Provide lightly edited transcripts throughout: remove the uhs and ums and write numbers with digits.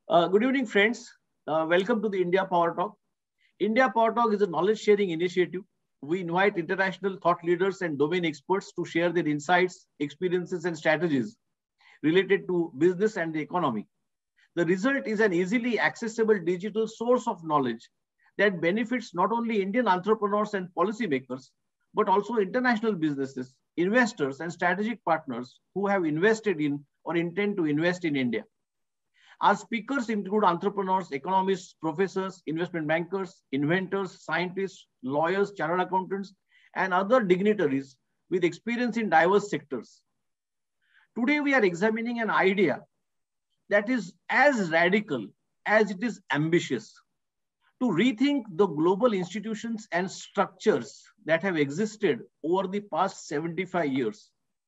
Good evening, friends. Welcome to the India Power Talk. India Power Talk is a knowledge-sharing initiative. We invite international thought leaders and domain experts to share their insights, experiences, and strategies related to business and the economy. The result is an easily accessible digital source of knowledge that benefits not only Indian entrepreneurs and policymakers, but also international businesses, investors, and strategic partners who have invested in or intend to invest in India. Our speakers include entrepreneurs, economists, professors, investment bankers, inventors, scientists, lawyers, chartered accountants, and other dignitaries with experience in diverse sectors. Today, we are examining an idea that is as radical as it is ambitious: to rethink the global institutions and structures that have existed over the past 75 years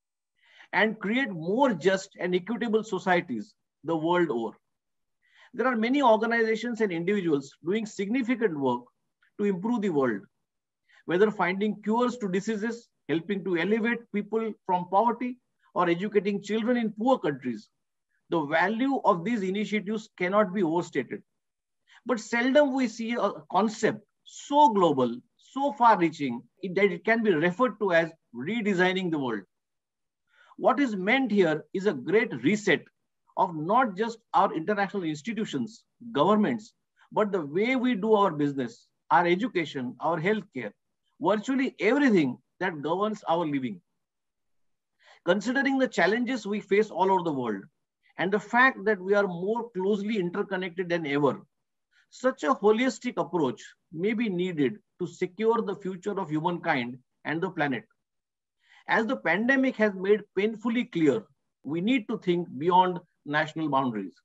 and create more just and equitable societies the world over. There are many organizations and individuals doing significant work to improve the world, whether finding cures to diseases, helping to elevate people from poverty, or educating children in poor countries. The value of these initiatives cannot be overstated. But seldom we see a concept so global, so far-reaching, that it can be referred to as redesigning the world. What is meant here is a great reset of not just our international institutions, governments, but the way we do our business, our education, our healthcare, virtually everything that governs our living. Considering the challenges we face all over the world and the fact that we are more closely interconnected than ever, such a holistic approach may be needed to secure the future of humankind and the planet. As the pandemic has made painfully clear, we need to think beyond national boundaries.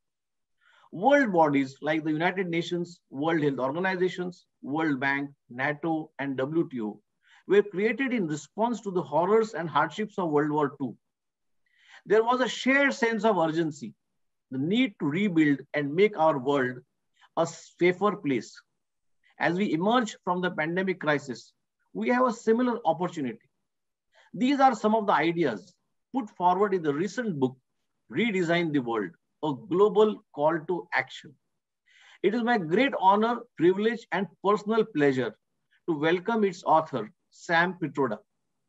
World bodies like the United Nations, World Health Organizations, World Bank, NATO, and WTO were created in response to the horrors and hardships of World War II. There was a shared sense of urgency, the need to rebuild and make our world a safer place. As we emerge from the pandemic crisis, we have a similar opportunity. These are some of the ideas put forward in the recent book, Redesign the World, a global call to action. It is my great honor, privilege, and personal pleasure to welcome its author, Sam Pitroda,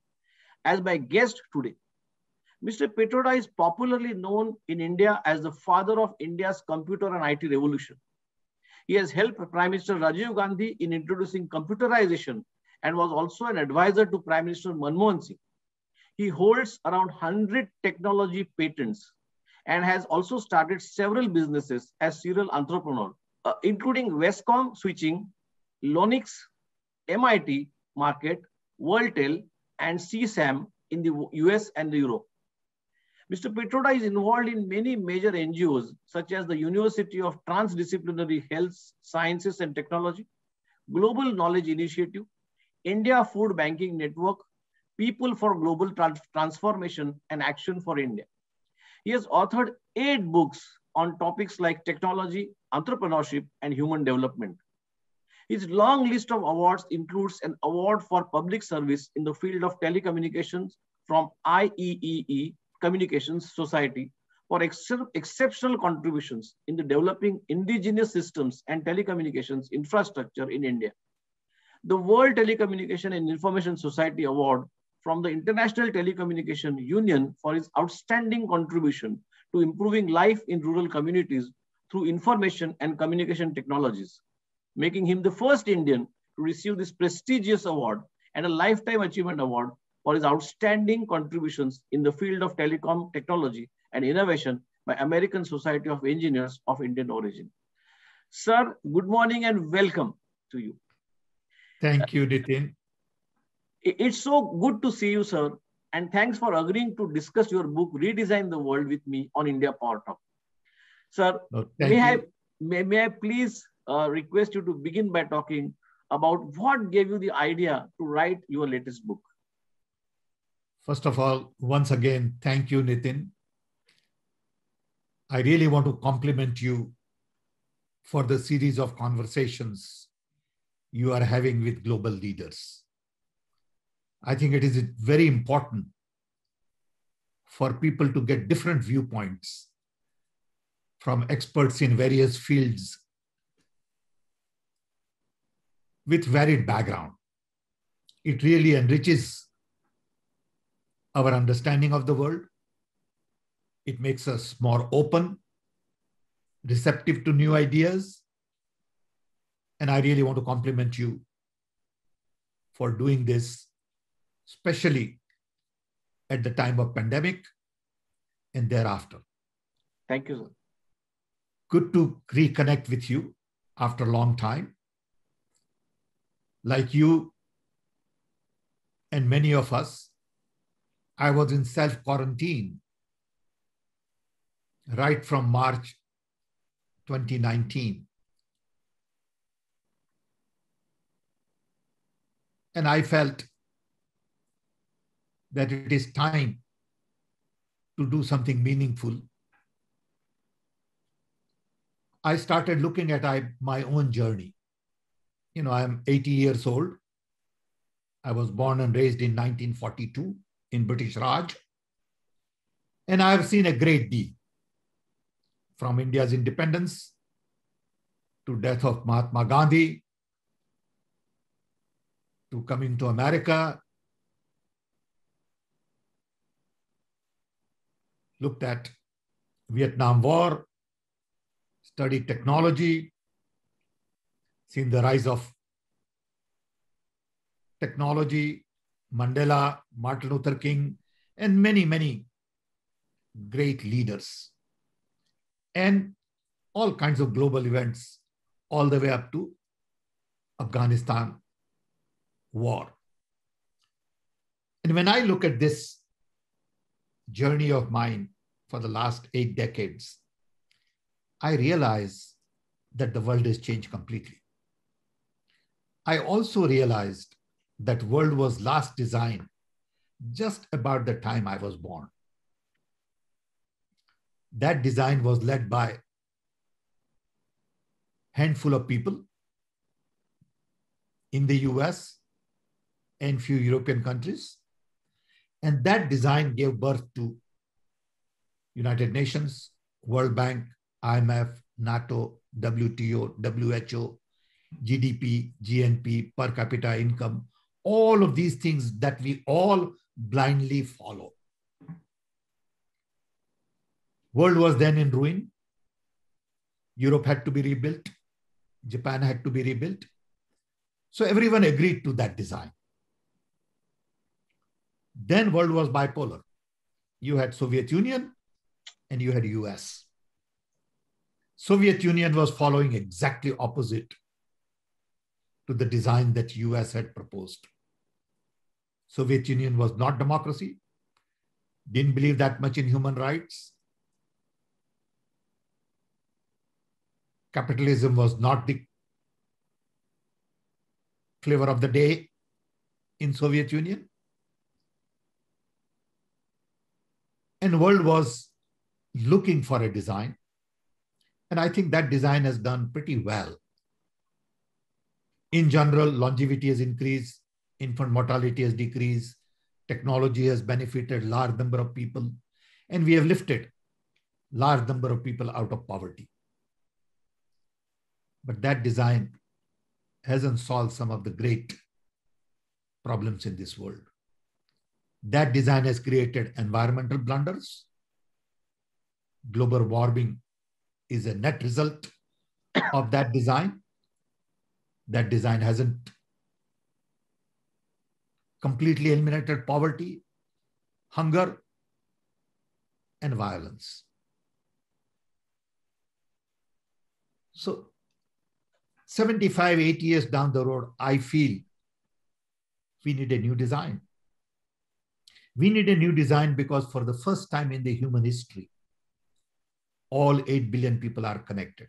as my guest today. Mr. Pitroda is popularly known in India as the father of India's computer and IT revolution. He has helped Prime Minister Rajiv Gandhi in introducing computerization and was also an advisor to Prime Minister Manmohan Singh. He holds around 100 technology patents and has also started several businesses as serial entrepreneur, including Westcom Switching, Lonix, MIT Market, WorldTel, and CSAM in the US and Europe. Mr. Pitroda is involved in many major NGOs, such as the University of Transdisciplinary Health, Sciences and Technology, Global Knowledge Initiative, India Food Banking Network, People for Global Transformation and Action for India. He has authored 8 books on topics like technology, entrepreneurship, and human development. His long list of awards includes an award for public service in the field of telecommunications from IEEE Communications Society for exceptional contributions in the developing indigenous systems and telecommunications infrastructure in India. The World Telecommunication and Information Society Award from the International Telecommunication Union for his outstanding contribution to improving life in rural communities through information and communication technologies, making him the first Indian to receive this prestigious award and a Lifetime Achievement Award for his outstanding contributions in the field of telecom technology and innovation by American Society of Engineers of Indian origin. Sir, good morning and welcome to you. Thank you, Nitin. It's so good to see you, sir. And thanks for agreeing to discuss your book, Redesign the World, with me on India Power Talk. Sir, may I please request you to begin by talking about what gave you the idea to write your latest book? First of all, once again, thank you, Nitin. I really want to compliment you for the series of conversations you are having with global leaders. I think it is very important for people to get different viewpoints from experts in various fields with varied background. It really enriches our understanding of the world. It makes us more open, receptive to new ideas. And I really want to compliment you for doing this, especially at the time of pandemic and thereafter. Thank you, sir. Good to reconnect with you after a long time. Like you and many of us, I was in self-quarantine right from March 2019. And I felt that it is time to do something meaningful. I started looking at my own journey. You know, I'm 80 years old. I was born and raised in 1942 in British Raj. And I have seen a great deal, from India's independence to death of Mahatma Gandhi, to coming to America, looked at Vietnam War, studied technology, seen the rise of technology, Mandela, Martin Luther King, and many, many great leaders, and all kinds of global events, all the way up to Afghanistan war. And when I look at this journey of mine for the last 8 decades, I realize that the world has changed completely. I also realized that world was last designed just about the time I was born. That design was led by a handful of people in the US and few European countries. And that design gave birth to United Nations, World Bank, IMF, NATO, WTO, WHO, GDP, GNP, per capita income, all of these things that we all blindly follow. World was then in ruin. Europe had to be rebuilt. Japan had to be rebuilt. So everyone agreed to that design. Then world was bipolar. You had Soviet Union and you had US. Soviet Union was following exactly opposite to the design that US had proposed. Soviet Union was not democracy, didn't believe that much in human rights. Capitalism was not the flavor of the day in Soviet Union. And the world was looking for a design. And I think that design has done pretty well. In general, longevity has increased, infant mortality has decreased, technology has benefited large number of people, and we have lifted large number of people out of poverty. But that design hasn't solved some of the great problems in this world. That design has created environmental blunders. Global warming is a net result of that design. That design hasn't completely eliminated poverty, hunger, and violence. So 75, 80 years down the road, I feel we need a new design. We need a new design because for the first time in the human history, all 8 billion people are connected.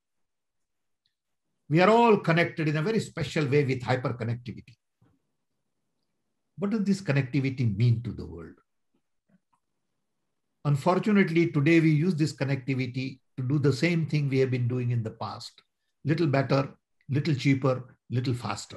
We are all connected in a very special way with hyperconnectivity. What does this connectivity mean to the world? Unfortunately, today we use this connectivity to do the same thing we have been doing in the past. Little better, little cheaper, little faster.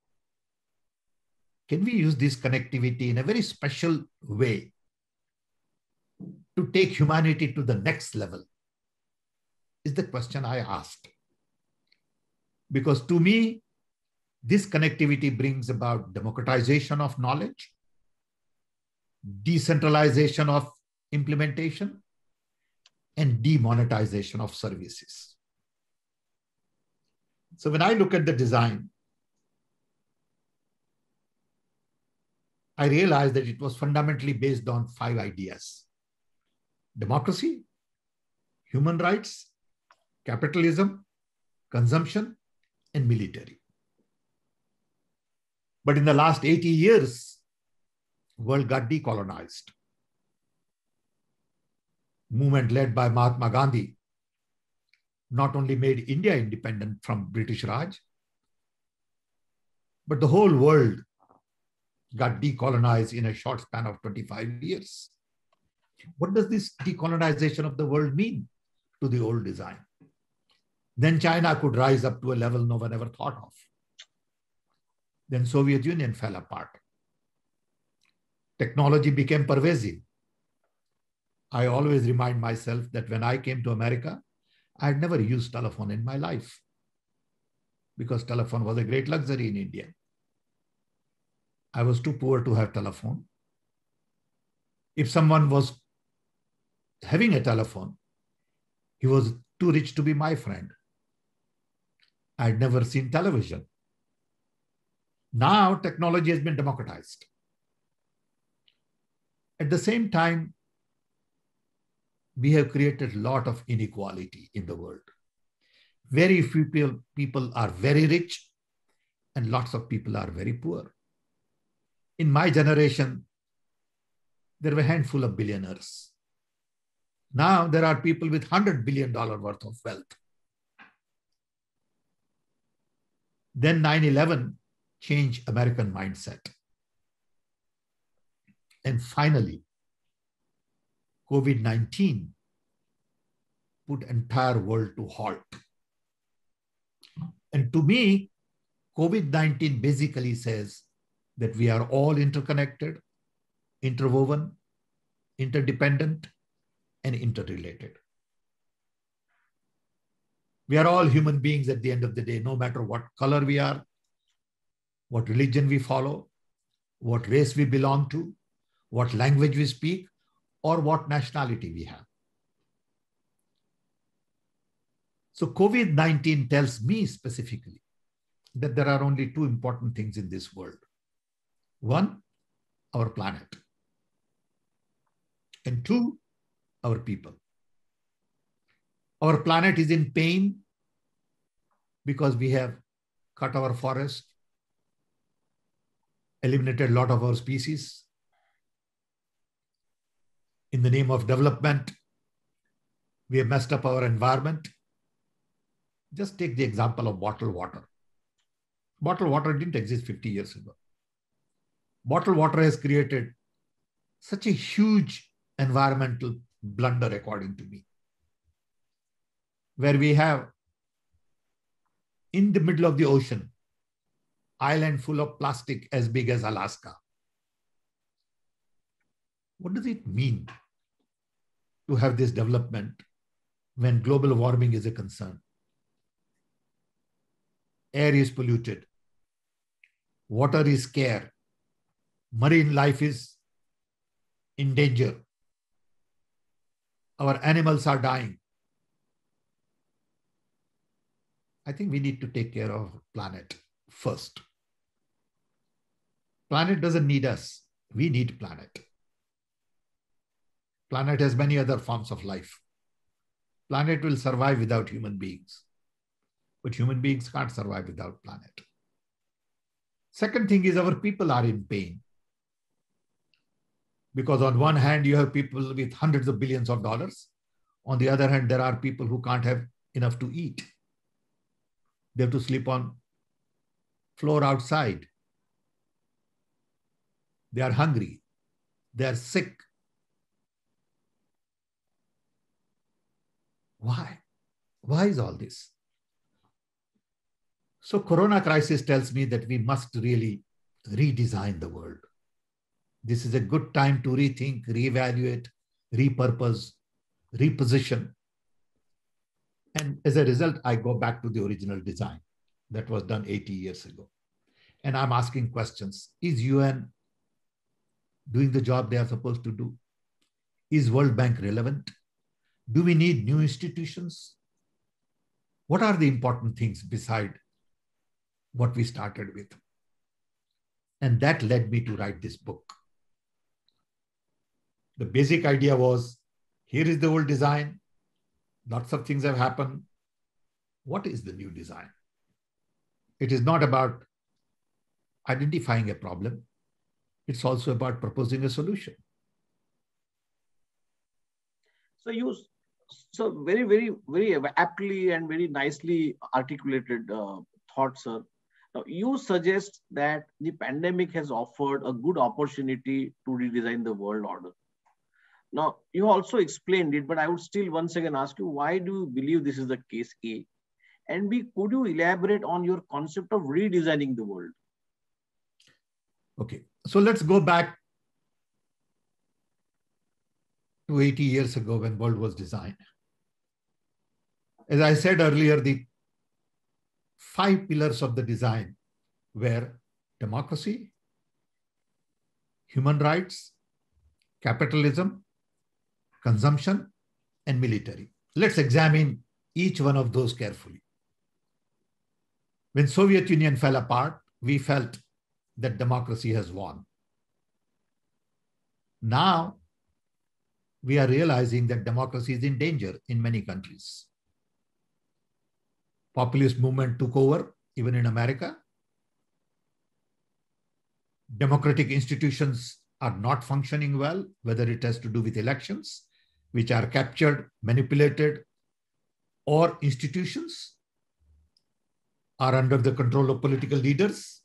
Can we use this connectivity in a very special way to take humanity to the next level? is the question I asked. Because to me, this connectivity brings about democratization of knowledge, decentralization of implementation, and demonetization of services. So when I look at the design, I realized that it was fundamentally based on 5 ideas: democracy, human rights, capitalism, consumption, and military. But in the last 80 years, the world got decolonized. Movement led by Mahatma Gandhi not only made India independent from British Raj, but the whole world got decolonized in a short span of 25 years. What does this decolonization of the world mean to the old design? Then China could rise up to a level no one ever thought of. Then Soviet Union fell apart. Technology became pervasive. I always remind myself that when I came to America, I had never used telephone in my life because telephone was a great luxury in India. I was too poor to have telephone. If someone was having a telephone, he was too rich to be my friend. I had never seen television. Now technology has been democratized. At the same time, we have created a lot of inequality in the world. Very few people are very rich and lots of people are very poor. In my generation, there were a handful of billionaires. Now there are people with $100 billion worth of wealth. Then 9/11 changed American mindset. And finally, COVID-19 put entire world to halt. And to me, COVID-19 basically says that we are all interconnected, interwoven, interdependent, and interrelated. We are all human beings at the end of the day, no matter what color we are, what religion we follow, what race we belong to, what language we speak, or what nationality we have. So COVID-19 tells me specifically that there are only 2 important things in this world. One, our planet. And 2, our people. Our planet is in pain because we have cut our forest, eliminated a lot of our species. In the name of development, we have messed up our environment. Just take the example of bottled water. Bottled water didn't exist 50 years ago. Bottled water has created such a huge environmental blunder, according to me, where we have in the middle of the ocean, island full of plastic as big as Alaska. What does it mean to have this development when global warming is a concern? Air is polluted. Water is scarce. Marine life is in danger. Our animals are dying. I think we need to take care of planet first. Planet doesn't need us. We need planet. Planet has many other forms of life. Planet will survive without human beings, but human beings can't survive without planet. Second thing is our people are in pain. Because on one hand, you have people with hundreds of billions of dollars. On the other hand, there are people who can't have enough to eat. They have to sleep on floor outside. They are hungry. They are sick. Why? Why is all this? So Corona crisis tells me that we must really redesign the world. This is a good time to rethink, reevaluate, repurpose, reposition. And as a result, I go back to the original design that was done 80 years ago. And I'm asking questions. Is UN doing the job they are supposed to do? Is World Bank relevant? Do we need new institutions? What are the important things beside what we started with? And that led me to write this book. The basic idea was, here is the old design. Lots of things have happened. What is the new design? It is not about identifying a problem. It's also about proposing a solution. So very, very, very aptly and very nicely articulated thoughts, sir. Now, you suggest that the pandemic has offered a good opportunity to redesign the world order. Now, you also explained it, but I would still once again ask you, why do you believe this is the case, A? And B, could you elaborate on your concept of redesigning the world? Okay, so let's go back to 80 years ago when world was designed. As I said earlier, the 5 pillars of the design were democracy, human rights, capitalism, consumption, and military. Let's examine each one of those carefully. When Soviet Union fell apart, we felt that democracy has won. Now, we are realizing that democracy is in danger in many countries. Populist movement took over, even in America. Democratic institutions are not functioning well, whether it has to do with elections, which are captured, manipulated, or institutions are under the control of political leaders.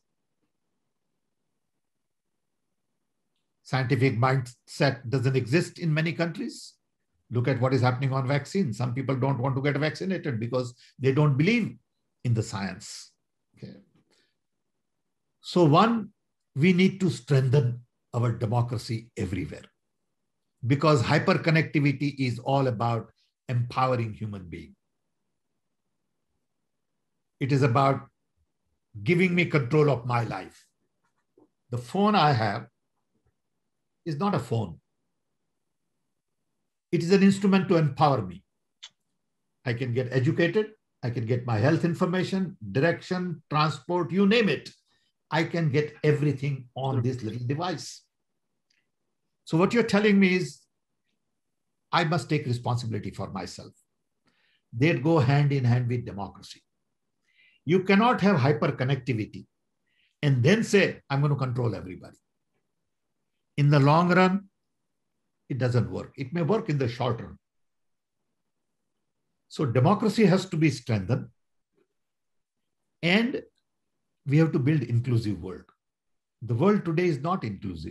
Scientific mindset doesn't exist in many countries. Look at what is happening on vaccines. Some people don't want to get vaccinated because they don't believe in the science. Okay. So one, we need to strengthen our democracy everywhere, because hyperconnectivity is all about empowering human beings. It is about giving me control of my life. The phone I have is not a phone. It is an instrument to empower me. I can get educated. I can get my health information, direction, transport, you name it. I can get everything on this little device. So what you're telling me is, I must take responsibility for myself. They go hand in hand with democracy. You cannot have hyperconnectivity and then say, I'm going to control everybody. In the long run, it doesn't work. It may work in the short run. So democracy has to be strengthened, and we have to build inclusive world. The world today is not inclusive.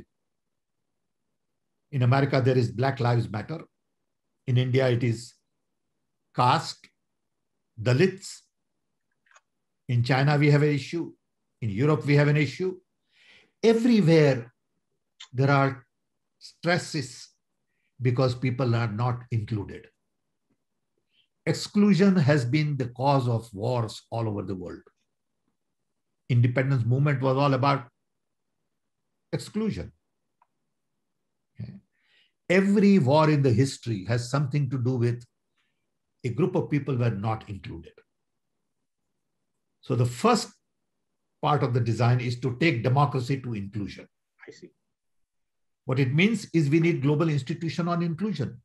In America, there is Black Lives Matter. In India, it is caste, Dalits. In China, we have an issue. In Europe, we have an issue. Everywhere, there are stresses because people are not included. Exclusion has been the cause of wars all over the world. Independence movement was all about exclusion. Okay. Every war in the history has something to do with a group of people were not included. So the first part of the design is to take democracy to inclusion. I see. What it means is we need global institution on inclusion.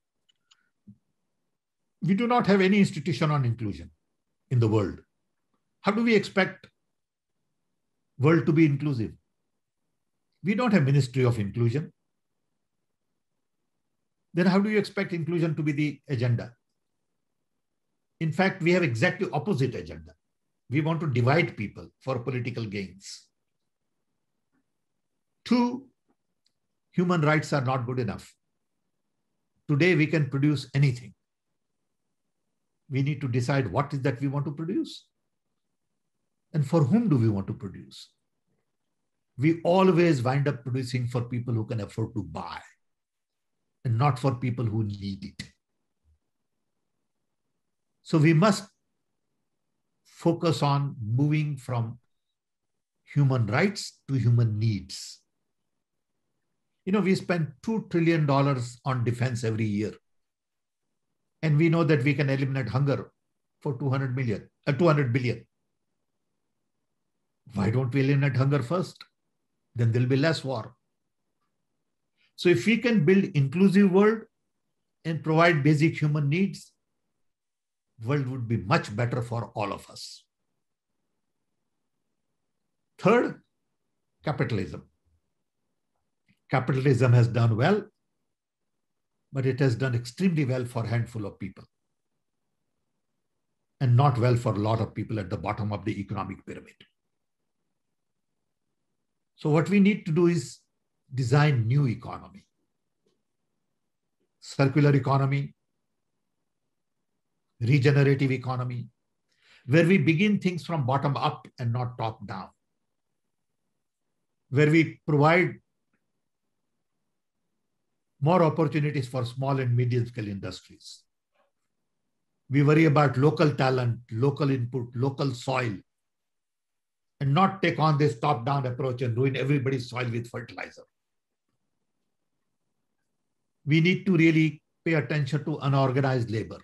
We do not have any institution on inclusion in the world. How do we expect world to be inclusive? We don't have Ministry of Inclusion. Then how do you expect inclusion to be the agenda? In fact, we have exactly opposite agenda. We want to divide people for political gains. 2, human rights are not good enough. Today, we can produce anything. We need to decide what is that we want to produce. And for whom do we want to produce? We always wind up producing for people who can afford to buy and not for people who need it. So we must focus on moving from human rights to human needs. We spend $2 trillion on defense every year. And we know that we can eliminate hunger for 200 billion. Why don't we eliminate hunger first? Then there'll be less war. So if we can build inclusive world and provide basic human needs, world would be much better for all of us. Third, capitalism. Capitalism has done well, but it has done extremely well for a handful of people and not well for a lot of people at the bottom of the economic pyramid. So what we need to do is design new economy, circular economy, regenerative economy, where we begin things from bottom up and not top down, where we provide more opportunities for small and medium scale industries. We worry about local talent, local input, local soil, and not take on this top-down approach and ruin everybody's soil with fertilizer. We need to really pay attention to unorganized labor.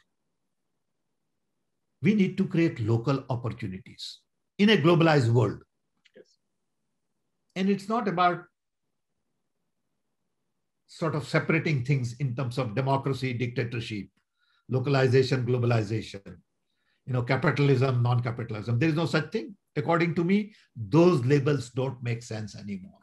We need to create local opportunities in a globalized world. Yes. And it's not about sort of separating things in terms of democracy, dictatorship, localization, globalization, capitalism, non-capitalism. There is no such thing. According to me, those labels don't make sense anymore.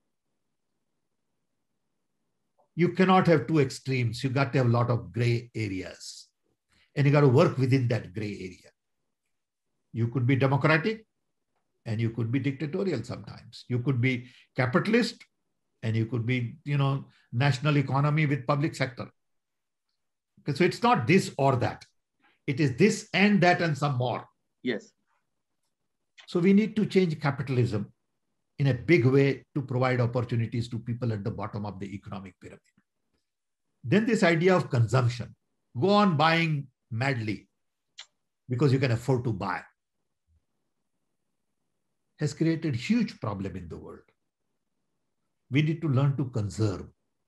You cannot have two extremes. You got to have a lot of gray areas. And you got to work within that gray area. You could be democratic and you could be dictatorial sometimes. You could be capitalist and you could be, national economy with public sector. Okay, so it's not this or that. It is this and that and some more. Yes. So we need to change capitalism in a big way to provide opportunities to people at the bottom of the economic pyramid. Then this idea of consumption, go on buying madly because you can afford to buy, has created huge problem in the world. We need to learn to conserve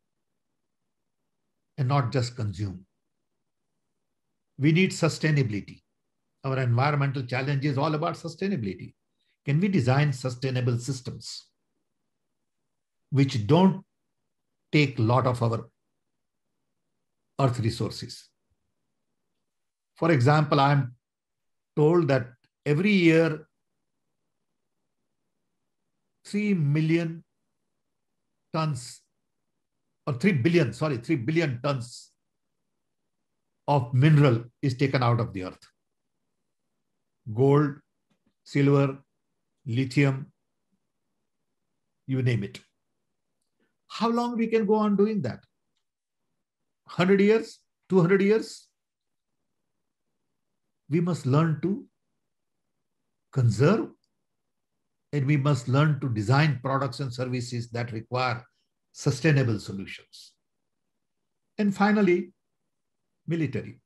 and not just consume. We need sustainability. Our environmental challenge is all about sustainability. Can we design sustainable systems which don't take a lot of our earth resources? For example, I'm told that every year 3 billion tons of mineral is taken out of the earth. Gold, silver, lithium, you name it. How long we can go on doing that? 100 years, 200 years? We must learn to conserve, and we must learn to design products and services that require sustainable solutions. And finally, military.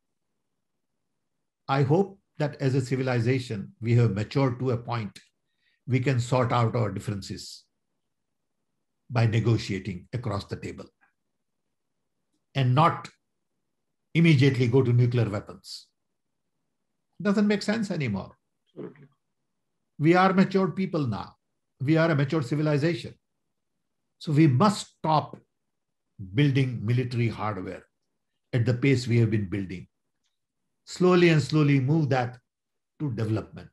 I hope that as a civilization, we have matured to a point we can sort out our differences by negotiating across the table and not immediately go to nuclear weapons. Doesn't make sense anymore. Absolutely. We are matured people now. We are a mature civilization. So we must stop building military hardware at the pace we have been building. Slowly and slowly move that to development.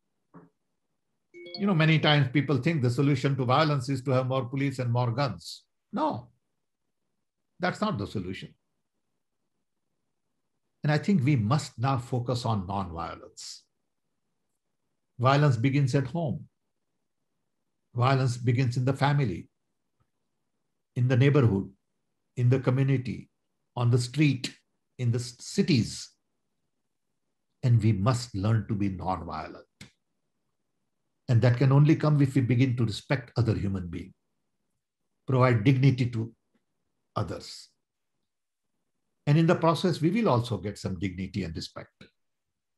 Many times people think the solution to violence is to have more police and more guns. No, that's not the solution. And I think we must now focus on non-violence. Violence begins at home. Violence begins in the family, in the neighborhood, in the community, on the street, in the cities. And we must learn to be non-violent. And that can only come if we begin to respect other human beings, provide dignity to others. And in the process, we will also get some dignity and respect.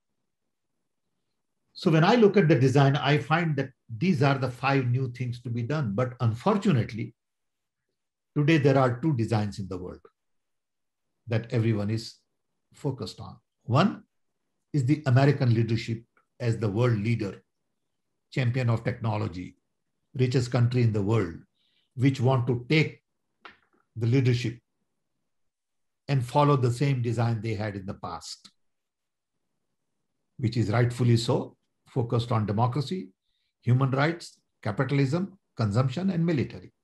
So when I look at the design, I find that these are the 5 new things to be done. But unfortunately, today there are 2 designs in the world that everyone is focused on. One is the American leadership as the world leader, champion of technology, richest country in the world, which want to take the leadership and follow the same design they had in the past, which is rightfully so, focused on democracy, human rights, capitalism, consumption, and military.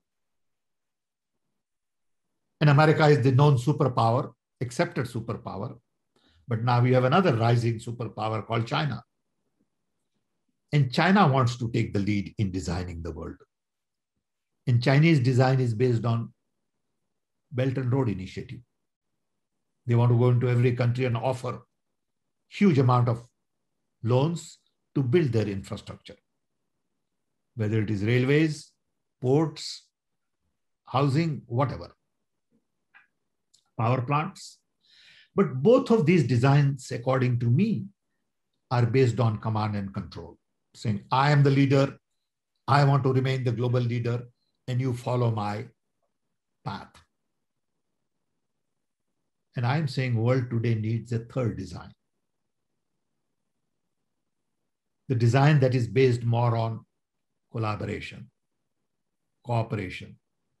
And America is the known superpower, accepted superpower. But now we have another rising superpower called China. And China wants to take the lead in designing the world. And Chinese design is based on Belt and Road Initiative. They want to go into every country and offer huge amount of loans to build their infrastructure, whether it is railways, ports, housing, whatever, power plants. But both of these designs, according to me, are based on command and control, saying, I am the leader, I want to remain the global leader, and you follow my path. And I'm saying world today needs a third design. The design that is based more on collaboration, cooperation,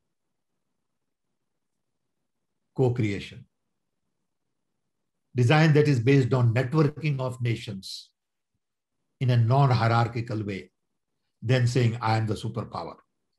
co-creation. Design that is based on networking of nations in a non-hierarchical way, then saying, I am the superpower.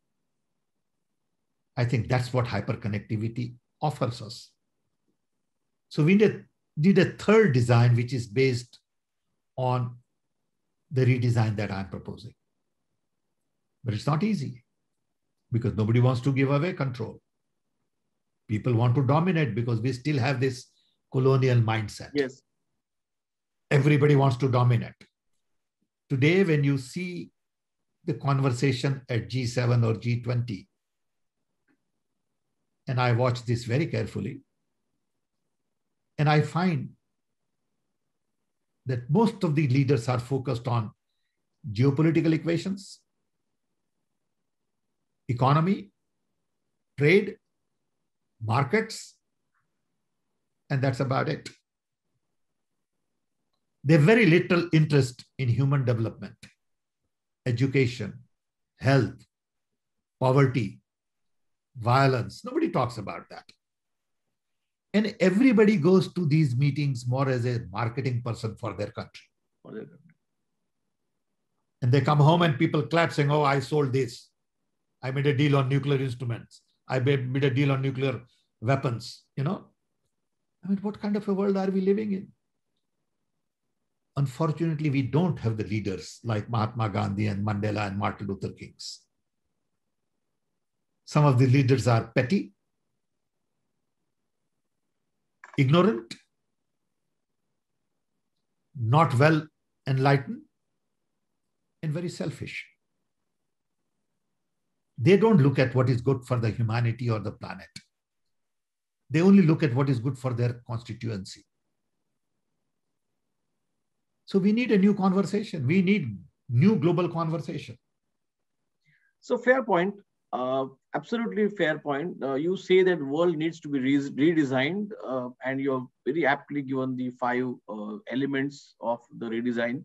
I think that's what hyperconnectivity offers us. So we need a third design, which is based on the redesign that I'm proposing. But it's not easy because nobody wants to give away control. People want to dominate because we still have this colonial mindset. Yes. Everybody wants to dominate. Today, when you see the conversation at G7 or G20, and I watch this very carefully, and I find that most of the leaders are focused on geopolitical equations, economy, trade, markets, and that's about it. They have very little interest in human development, education, health, poverty, violence. Nobody talks about that. And everybody goes to these meetings more as a marketing person for their country. And they come home and people clap saying, oh, I sold this. I made a deal on nuclear instruments. I made a deal on nuclear weapons. You know, I mean, what kind of a world are we living in? Unfortunately, we don't have the leaders like Mahatma Gandhi and Mandela and Martin Luther Kings. Some of the leaders are petty, ignorant, not well enlightened, and very selfish. They don't look at what is good for the humanity or the planet. They only look at what is good for their constituency. So we need a new conversation. We need new global conversation. So fair point. Absolutely fair point. You say that world needs to be redesigned, and you have very aptly given the 5 elements of the redesign.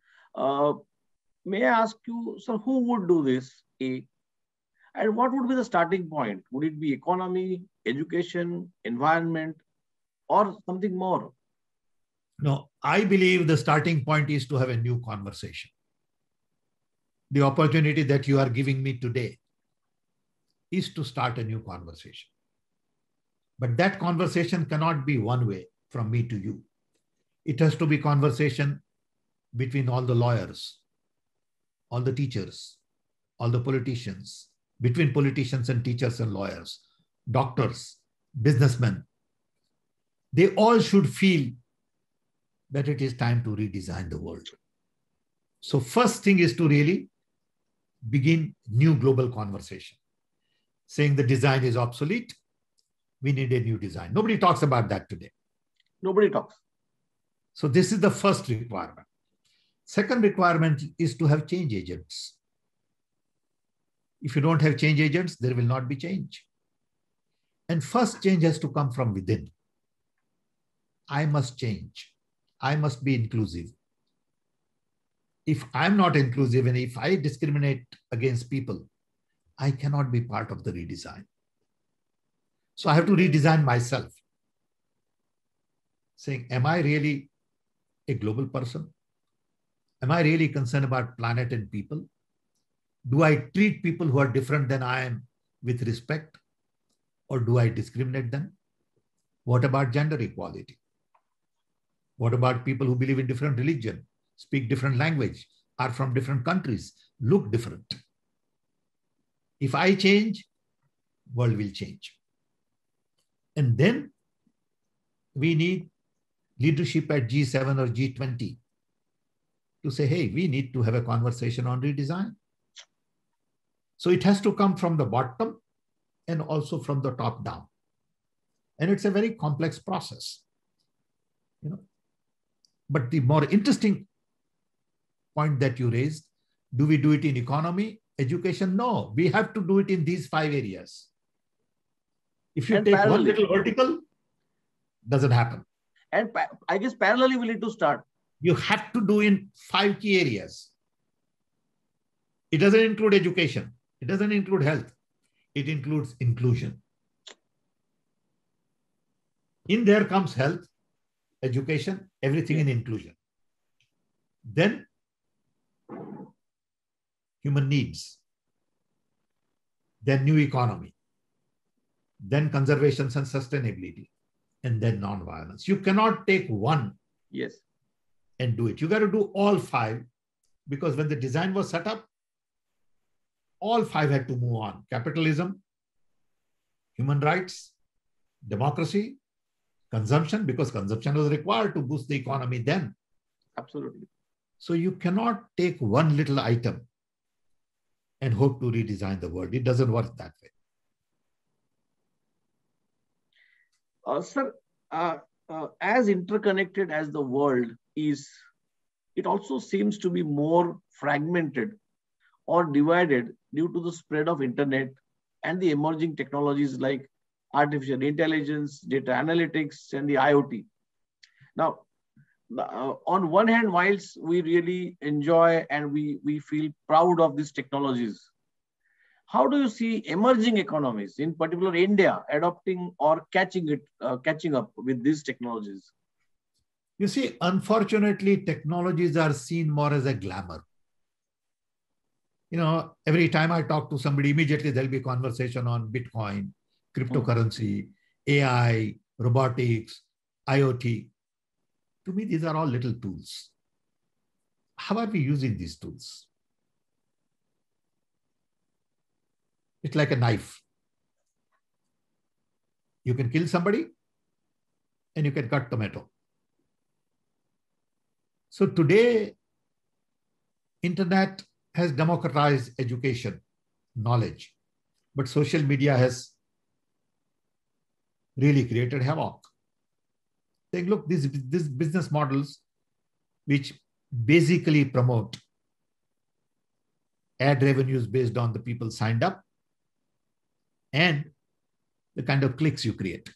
May I ask you, sir, who would do this? And what would be the starting point? Would it be economy, education, environment, or something more? No, I believe the starting point is to have a new conversation. The opportunity that you are giving me today is to start a new conversation. But that conversation cannot be one way from me to you. It has to be conversation between all the lawyers, all the teachers, all the politicians, between politicians and teachers and lawyers, doctors, businessmen. They all should feel that it is time to redesign the world. So first thing is to really begin new global conversation. Saying the design is obsolete, we need a new design. Nobody talks about that today. Nobody talks. So this is the first requirement. Second requirement is to have change agents. If you don't have change agents, there will not be change. And first change has to come from within. I must change. I must be inclusive. If I'm not inclusive and if I discriminate against people, I cannot be part of the redesign. So I have to redesign myself. Saying, am I really a global person? Am I really concerned about planet and people? Do I treat people who are different than I am with respect? Or do I discriminate them? What about gender equality? What about people who believe in different religion, speak different language, are from different countries, look different? If I change, world will change. And then we need leadership at G7 or G20 to say, hey, we need to have a conversation on redesign. So it has to come from the bottom and also from the top down. And it's a very complex process. But the more interesting point that you raised, do we do it in economy, education? No, we have to do it in these 5 areas. If you take one little vertical, doesn't happen. And I guess parallelly we need to start. You have to do in 5 key areas. It doesn't include education. It doesn't include health. It includes inclusion. In there comes health, education, everything in inclusion. Then human needs. Then new economy. Then conservation and sustainability. And then non-violence. You cannot take one and do it. You got to do all 5, because when the design was set up, all 5 had to move on. Capitalism, human rights, democracy, consumption, because consumption was required to boost the economy then. Absolutely. So you cannot take one little item and hope to redesign the world. It doesn't work that way. Sir, as interconnected as the world is, it also seems to be more fragmented or divided due to the spread of internet and the emerging technologies like artificial intelligence, data analytics, and the IoT. Now, on one hand, whilst we really enjoy and we feel proud of these technologies, how do you see emerging economies, in particular India, adopting or catching up with these technologies? You see, unfortunately, technologies are seen more as a glamour. Every time I talk to somebody, immediately there'll be a conversation on Bitcoin, cryptocurrency, AI, robotics, IoT. To me, these are all little tools. How are we using these tools? It's like a knife. You can kill somebody and you can cut tomato. So today, internet has democratized education, knowledge, but social media has really created havoc. Saying, look, these business models, which basically promote ad revenues based on the people signed up and the kind of clicks you create.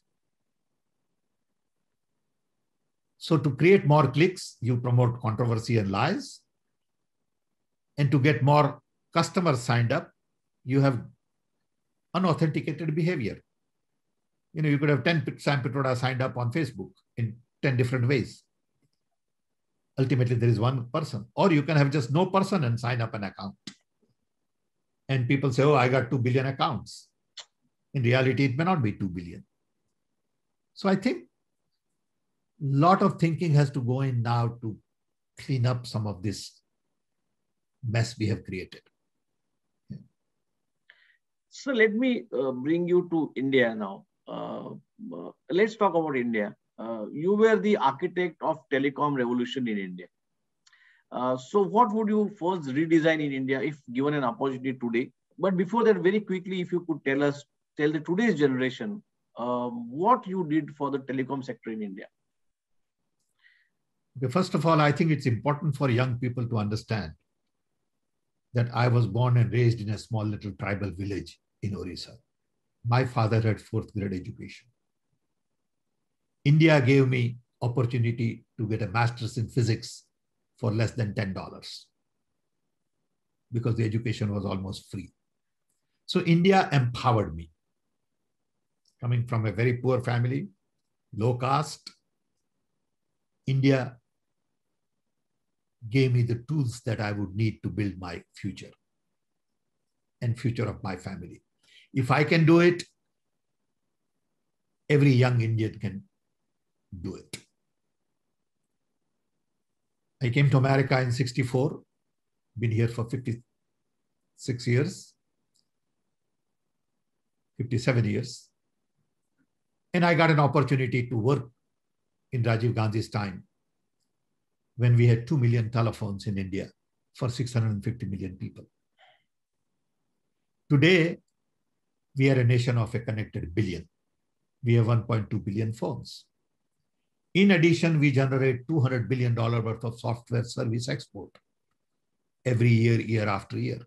So to create more clicks, you promote controversy and lies. And to get more customers signed up, you have unauthenticated behavior. You could have 10 Sam Pitroda signed up on Facebook in 10 different ways. Ultimately, there is one person. Or you can have just no person and sign up an account. And people say, oh, I got 2 billion accounts. In reality, it may not be 2 billion. So I think a lot of thinking has to go in now to clean up some of this mess we have created. Yeah. So let me bring you to India now. Let's talk about India. You were the architect of telecom revolution in India. So what would you first redesign in India if given an opportunity today? But before that, very quickly, if you could tell the today's generation what you did for the telecom sector in India. Okay, first of all, I think it's important for young people to understand that I was born and raised in a small little tribal village in Orissa. My father had fourth grade education. India gave me opportunity to get a master's in physics for less than $10 because the education was almost free. So India empowered me. Coming from a very poor family, low caste, India gave me the tools that I would need to build my future and future of my family. If I can do it, every young Indian can do it. I came to America in '64, been here for 56 years, 57 years. And I got an opportunity to work in Rajiv Gandhi's time when we had 2 million telephones in India for 650 million people. Today, we are a nation of a connected billion. We have 1.2 billion phones. In addition, we generate $200 billion worth of software service export every year, year after year.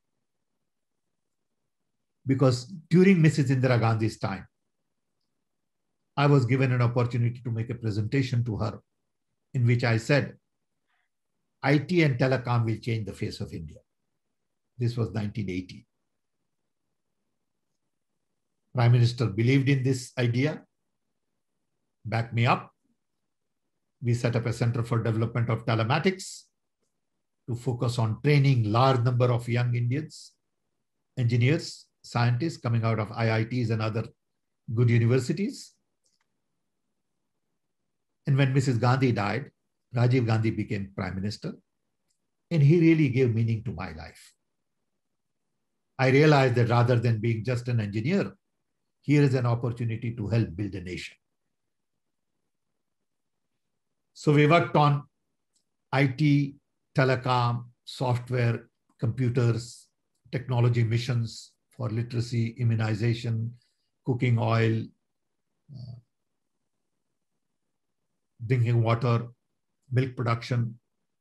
Because during Mrs. Indira Gandhi's time, I was given an opportunity to make a presentation to her in which I said, IT and telecom will change the face of India. This was 1980. Prime Minister believed in this idea, backed me up. We set up a Center for Development of Telematics to focus on training large number of young Indians, engineers, scientists coming out of IITs and other good universities. And when Mrs. Gandhi died, Rajiv Gandhi became Prime Minister, and he really gave meaning to my life. I realized that rather than being just an engineer, here is an opportunity to help build a nation. So we worked on IT, telecom, software, computers, technology missions for literacy, immunization, cooking oil, drinking water, milk production.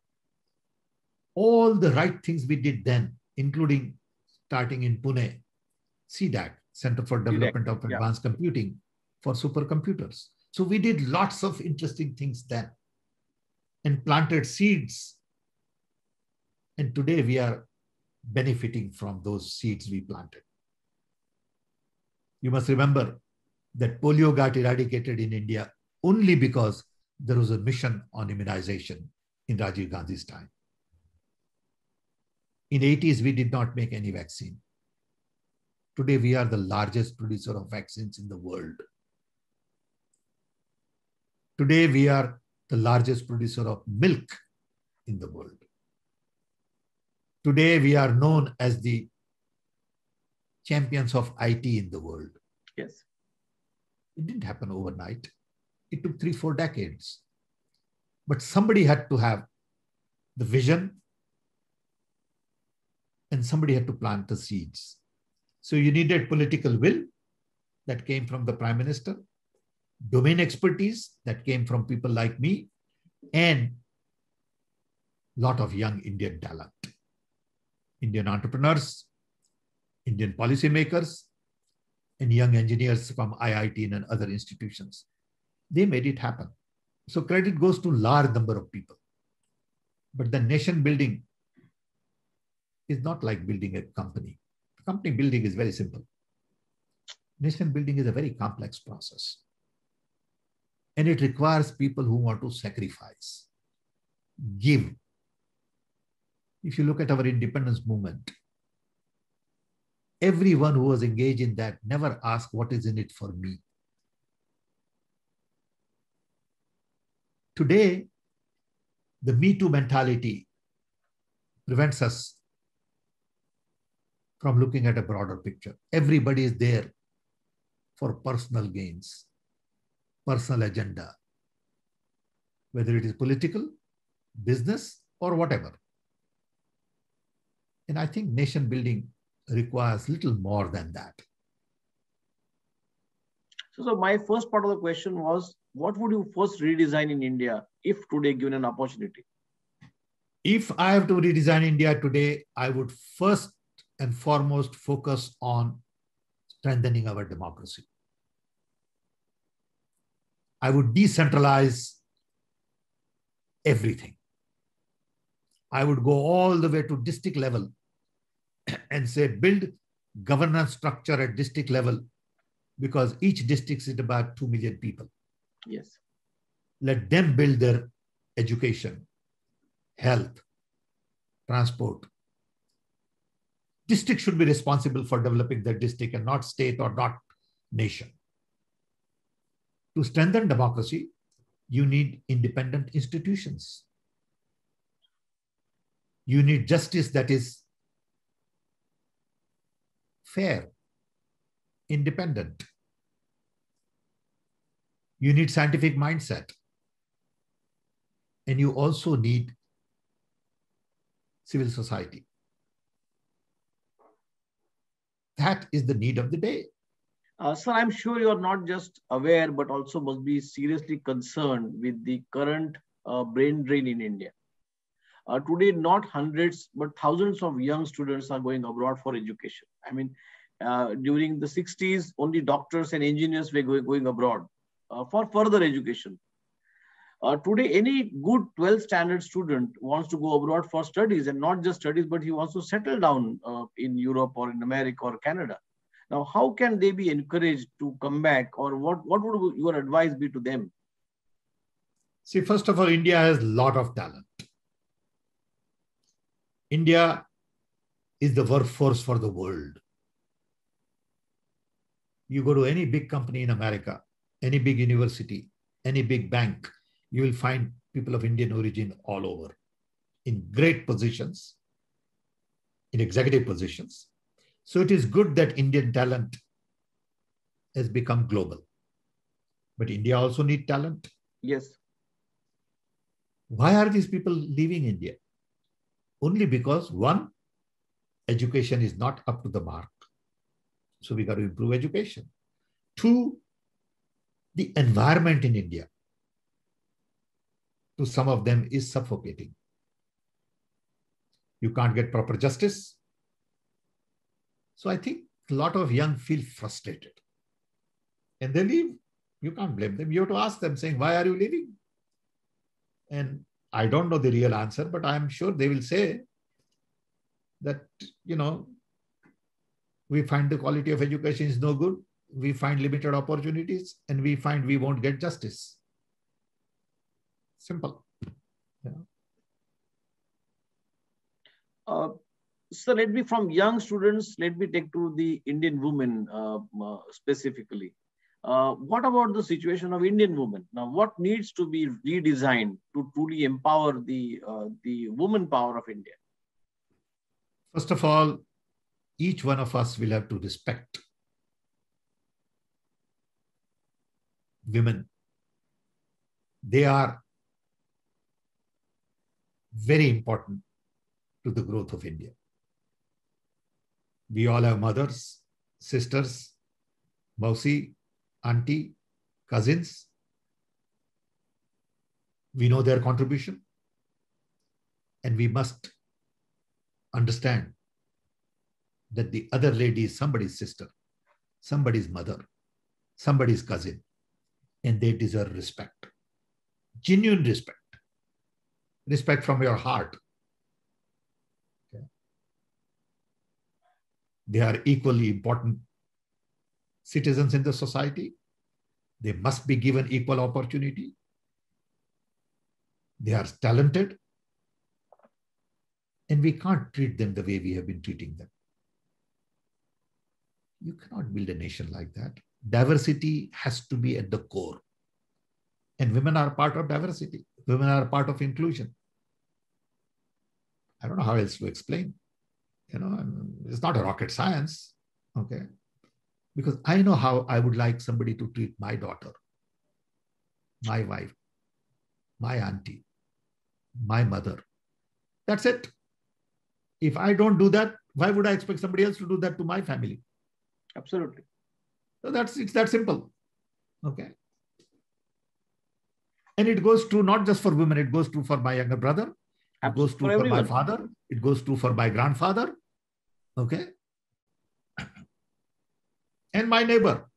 All the right things we did then, including starting in Pune, CDAC, Center for Development of Advanced Computing for supercomputers. So we did lots of interesting things then and planted seeds. And today we are benefiting from those seeds we planted. You must remember that polio got eradicated in India only because there was a mission on immunization in Rajiv Gandhi's time. In the 80s, we did not make any vaccine. Today, we are the largest producer of vaccines in the world. Today, we are the largest producer of milk in the world. Today, we are known as the champions of IT in the world. Yes. It didn't happen overnight. It took 3-4 decades. But somebody had to have the vision and somebody had to plant the seeds. So you needed political will that came from the Prime Minister, domain expertise that came from people like me, and a lot of young Indian talent. Indian entrepreneurs, Indian policymakers, and young engineers from IIT and other institutions. They made it happen. So credit goes to a large number of people. But the nation building is not like building a company. Company building is very simple. Nation building is a very complex process. And it requires people who want to sacrifice, give. If you look at our independence movement, everyone who was engaged in that never asked what is in it for me. Today, the Me Too mentality prevents us from looking at a broader picture. Everybody is there for personal gains, personal agenda, whether it is political, business, or whatever. And I think nation building requires little more than that. So my first part of the question was what would you first redesign in India if today given an opportunity? If I have to redesign India today, I would first and foremost focus on strengthening our democracy. I would decentralize everything. I would go all the way to district level and say, build governance structure at district level, because each district is about 2 million people. Yes. Let them build their education, health, transport. District should be responsible for developing their district and not state or not nation. To strengthen democracy, you need independent institutions. You need justice that is fair, independent. You need scientific mindset. And you also need civil society. That is the need of the day. Sir, I'm sure you are not just aware, but also must be seriously concerned with the current brain drain in India. Today, not hundreds, but thousands of young students are going abroad for education. I mean, during the 60s, only doctors and engineers were going abroad for further education. Today, any good 12th standard student wants to go abroad for studies, and not just studies, but he wants to settle down in Europe or in America or Canada. Now, how can they be encouraged to come back, or what would your advice be to them? See, first of all, India has a lot of talent. India is the workforce for the world. You go to any big company in America, any big university, any big bank, you will find people of Indian origin all over in great positions, in executive positions. So it is good that Indian talent has become global. But India also needs talent. Yes. Why are these people leaving India? Only because, one, education is not up to the mark. So we got to improve education. Two, the environment in India, to some of them, is suffocating. You can't get proper justice. So I think a lot of young feel frustrated. And they leave. You can't blame them. You have to ask them, saying, why are you leaving? And I don't know the real answer, but I'm sure they will say that, we find the quality of education is no good. We find limited opportunities, and we find we won't get justice. Simple. So let me, from young students, let me take to the Indian women specifically. What about the situation of Indian women? Now, what needs to be redesigned to truly empower the woman power of India? First of all, each one of us will have to respect women. They are very important to the growth of India. We all have mothers, sisters, mausi, auntie, cousins. We know their contribution, and we must understand that the other lady is somebody's sister, somebody's mother, somebody's cousin, and they deserve respect. Genuine respect. Respect from your heart. Okay. They are equally important citizens in the society. They must be given equal opportunity. They are talented. And we can't treat them the way we have been treating them. You cannot build a nation like that. Diversity has to be at the core. And women are part of diversity. Women are part of inclusion. I don't know how else to explain. It's not a rocket science. Okay. Because I know how I would like somebody to treat my daughter, my wife, my auntie, my mother. That's it. If I don't do that, why would I expect somebody else to do that to my family? Absolutely. So it's that simple. Okay. And it goes true not just for women, it goes true for my younger brother, it goes true for my father, it goes true for my grandfather, okay? And my neighbor.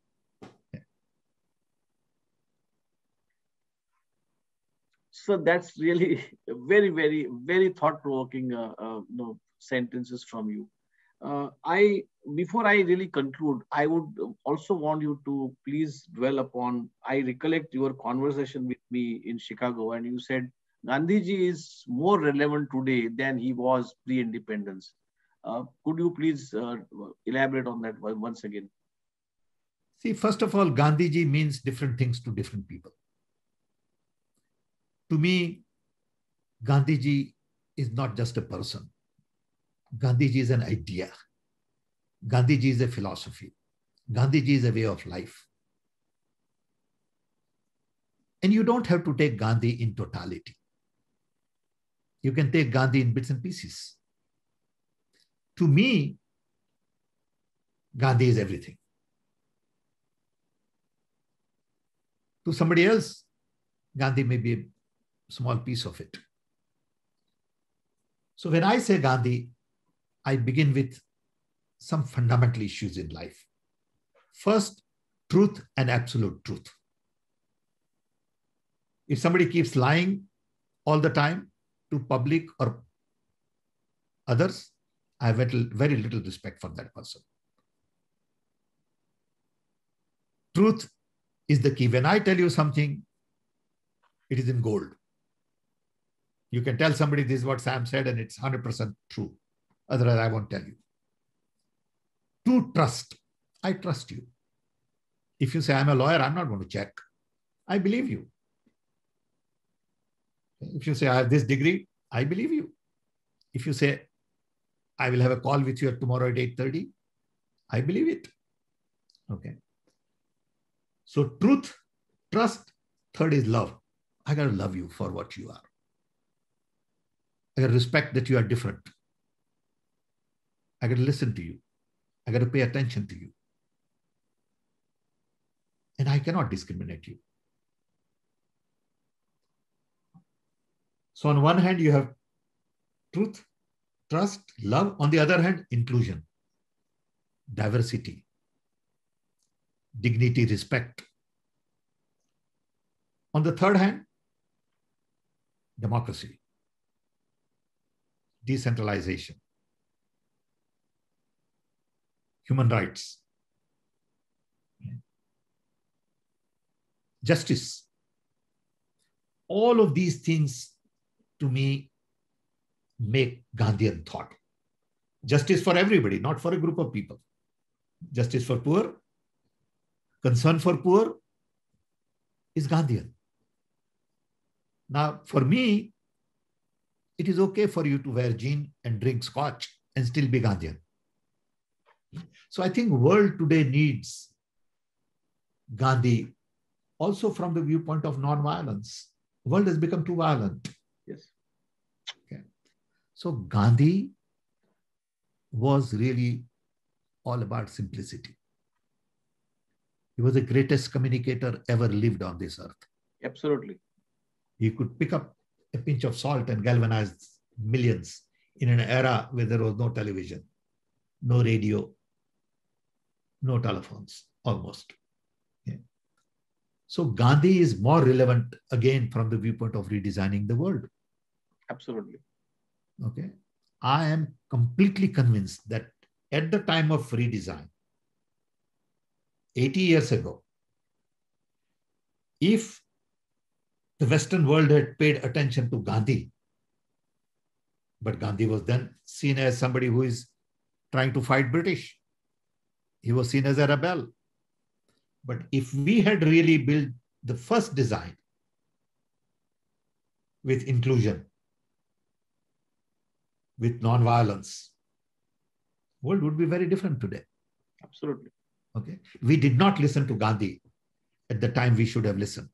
So that's really very, very, very thought-provoking sentences from you. Before I really conclude, I would also want you to please dwell upon, I recollect your conversation with me in Chicago, and you said Gandhiji is more relevant today than he was pre-independence. Could you please elaborate on that once again? See, first of all, Gandhiji means different things to different people. To me, Gandhiji is not just a person. Gandhiji is an idea. Gandhiji is a philosophy. Gandhiji is a way of life. And you don't have to take Gandhi in totality. You can take Gandhi in bits and pieces. To me, Gandhi is everything. To somebody else, Gandhi may be a small piece of it. So when I say Gandhi, I begin with some fundamental issues in life. First, truth and absolute truth. If somebody keeps lying all the time to public or others, I have very little respect for that person. Truth is the key. When I tell you something, it is in gold. You can tell somebody this is what Sam said and it's 100% true. Otherwise, I won't tell you. To trust. I trust you. If you say, I'm a lawyer, I'm not going to check. I believe you. If you say, I have this degree, I believe you. If you say, I will have a call with you tomorrow at 8:30, I believe it. Okay. So truth, trust, third is love. I got to love you for what you are. I got to respect that you are different. I got to listen to you. I got to pay attention to you. And I cannot discriminate you. So on one hand, you have truth, trust, love. On the other hand, inclusion, diversity, dignity, respect. On the third hand, democracy, decentralization, human rights, justice. All of these things, to me, make Gandhian thought. Justice for everybody, not for a group of people. Justice for poor, concern for poor is Gandhian. Now, for me, it is okay for you to wear jeans and drink scotch and still be Gandhian. So I think the world today needs Gandhi also from the viewpoint of non-violence. The world has become too violent. Yes. Okay. So Gandhi was really all about simplicity. He was the greatest communicator ever lived on this earth. Absolutely. He could pick up a pinch of salt and galvanize millions in an era where there was no television, no radio, no telephones, almost. Yeah. So Gandhi is more relevant again from the viewpoint of redesigning the world. Absolutely. Okay. I am completely convinced that at the time of redesign, 80 years ago, if the Western world had paid attention to Gandhi, but Gandhi was then seen as somebody who is trying to fight British. He was seen as a rebel. But if we had really built the first design with inclusion, with non-violence, the world would be very different today. Absolutely. Okay. We did not listen to Gandhi at the time we should have listened.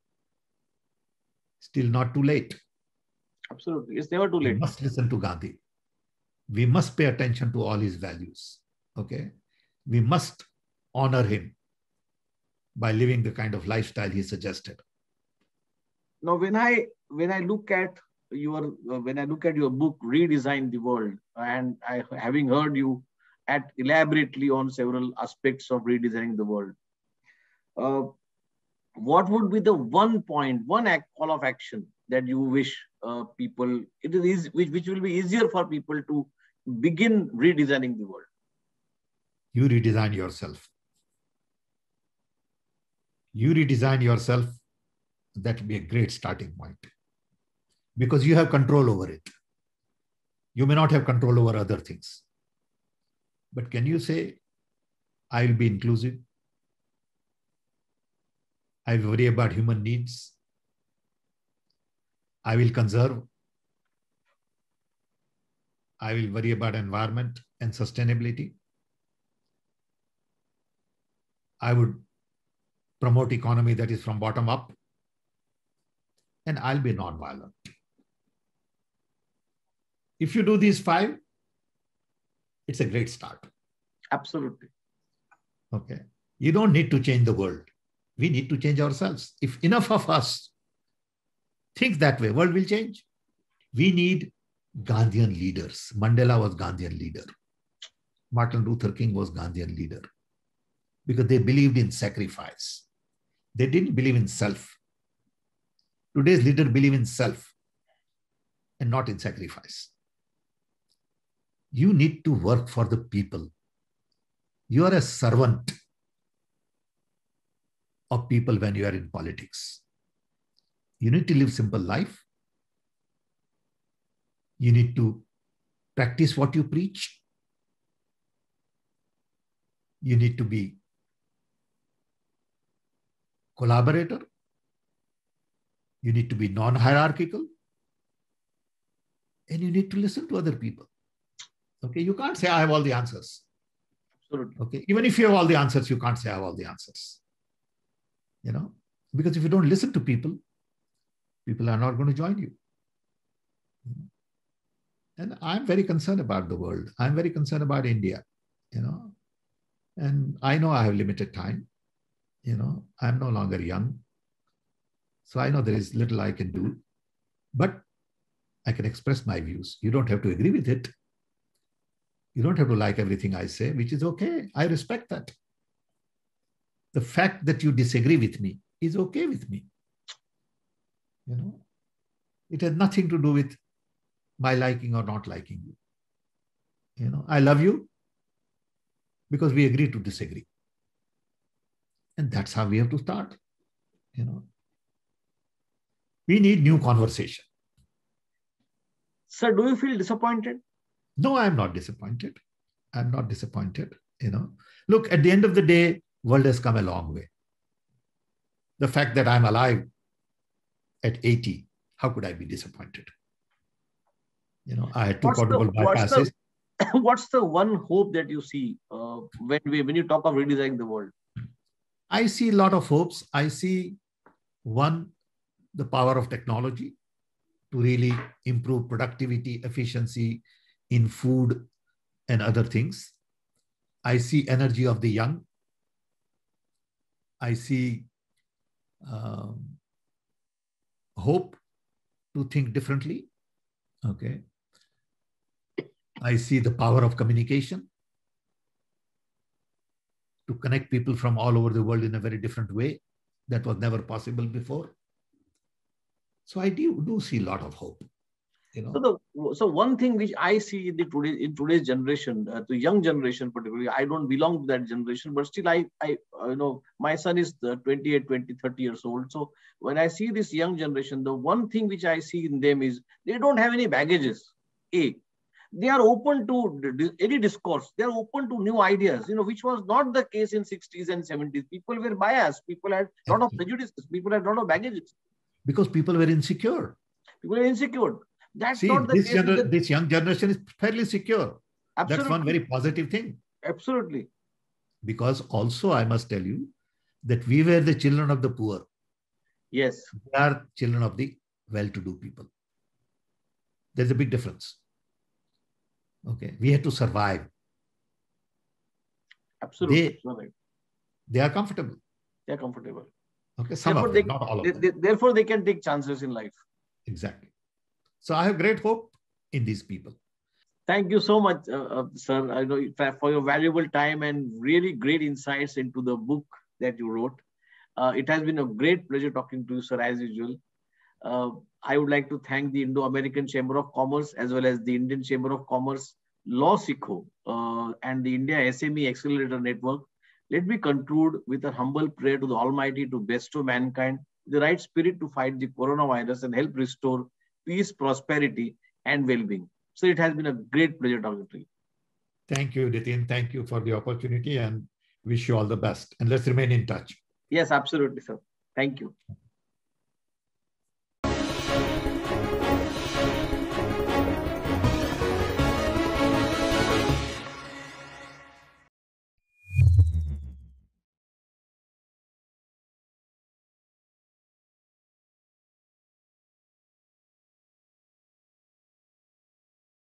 Still not too late. Absolutely. It's never too late. We must listen to Gandhi. We must pay attention to all his values. Okay. We must honor him by living the kind of lifestyle he suggested. Now, when I look at your book, Redesign the World, and having heard you at elaborately on several aspects of redesigning the world, uh, what would be the call of action that you wish people it is easy, which will be easier for people to begin redesigning the world? You redesign yourself. You redesign yourself. That will be a great starting point, because you have control over it. You may not have control over other things, but can you say, I will be inclusive? I will worry about human needs. I will conserve. I will worry about environment and sustainability. I would promote economy that is from bottom up. And I'll be nonviolent. If you do these 5, it's a great start. Absolutely. Okay. You don't need to change the world. We need to change ourselves. If enough of us think that way, world will change. We need Gandhian leaders. Mandela was Gandhian leader. Martin Luther King was Gandhian leader, because they believed in sacrifice. They didn't believe in self. Today's leaders believe in self and not in sacrifice. You need to work for the people. You are a servant of people when you are in politics. You need to live simple life. You need to practice what you preach. You need to be collaborator. You need to be non-hierarchical. And you need to listen to other people. Okay, you can't say I have all the answers. Absolutely. Okay, even if you have all the answers, you can't say I have all the answers. Because if you don't listen to people, people are not going to join you. And I'm very concerned about the world. I'm very concerned about India, and I know I have limited time. I'm no longer young. So I know there is little I can do, but I can express my views. You don't have to agree with it. You don't have to like everything I say, which is okay. I respect that. The fact that you disagree with me is okay with me. It has nothing to do with my liking or not liking you. I love you because we agree to disagree. And that's how we have to start. We need new conversation. Sir, do you feel disappointed? No, I'm not disappointed. I'm not disappointed. Look, at the end of the day, world has come a long way. The fact that I'm alive at 80, how could I be disappointed? I had 2 quadruple bypasses. What's the one hope that you see when you talk of redesigning the world? I see a lot of hopes. I see, one, the power of technology to really improve productivity, efficiency in food and other things. I see energy of the young. I see hope to think differently. Okay. I see the power of communication to connect people from all over the world in a very different way that was never possible before. So I do see a lot of hope. So one thing which I see in today's generation, the young generation particularly, I don't belong to that generation, but still I my son is 28, 20, 30 years old. So when I see this young generation, the one thing which I see in them is they don't have any baggages. They are open to any discourse. They are open to new ideas, which was not the case in 60s and 70s. People were biased. People had a lot of prejudices. People had a lot of baggages. Because people were insecure. People are insecure. That's not the case. This young generation is fairly secure. Absolutely. That's one very positive thing. Absolutely. Because also I must tell you that we were the children of the poor. Yes. We are children of the well-to-do people. There's a big difference. Okay. We had to survive. Absolutely. They are comfortable. They're comfortable. Okay, some therefore of them, not all of them. Therefore, they can take chances in life. Exactly. So I have great hope in these people. Thank you so much, sir, I know, for your valuable time and really great insights into the book that you wrote. It has been a great pleasure talking to you, sir, as usual. I would like to thank the Indo-American Chamber of Commerce as well as the Indian Chamber of Commerce, LawSikho, and the India SME Accelerator Network. Let me conclude with a humble prayer to the Almighty to bestow mankind the right spirit to fight the coronavirus and help restore peace, prosperity, and well-being. So it has been a great pleasure talking to you. Thank you, Nitin. Thank you for the opportunity and wish you all the best. And let's remain in touch. Yes, absolutely, sir. Thank you.